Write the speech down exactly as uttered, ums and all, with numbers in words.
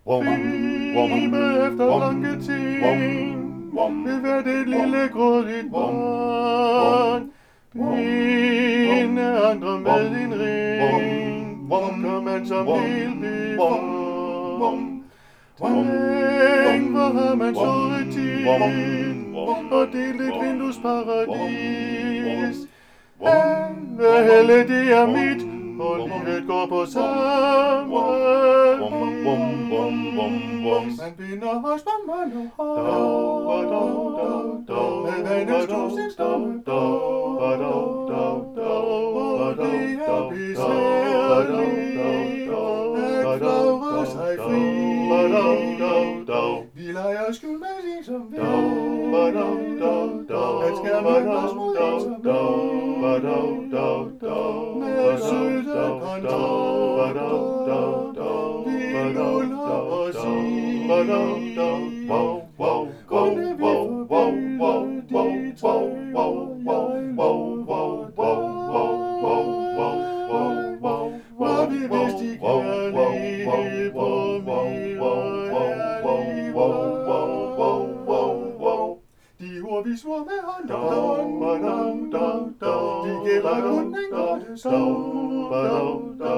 Gribe efter lange ting ved hvert et lille grådigt barn. Binde andre med en ring, gør man som helt beform. Tænk, hvor har man såret tid og delt et vinduesparadis. Alle helle det er mit, og livet går på samme vis. Man binder os på mund og hår, med vandets knusningsdomme, og det er besværligt at flagre sig fri. Vi leger skjul med sin som vil, at skærmen os mod en som med søde kontor. Vi luller os i, kunne vi forbyde de tøj, hvor vi vidste i kærlighed på mig og ærlig. De ord vi svor med hånd og hånd, de gælder kun en korte stund.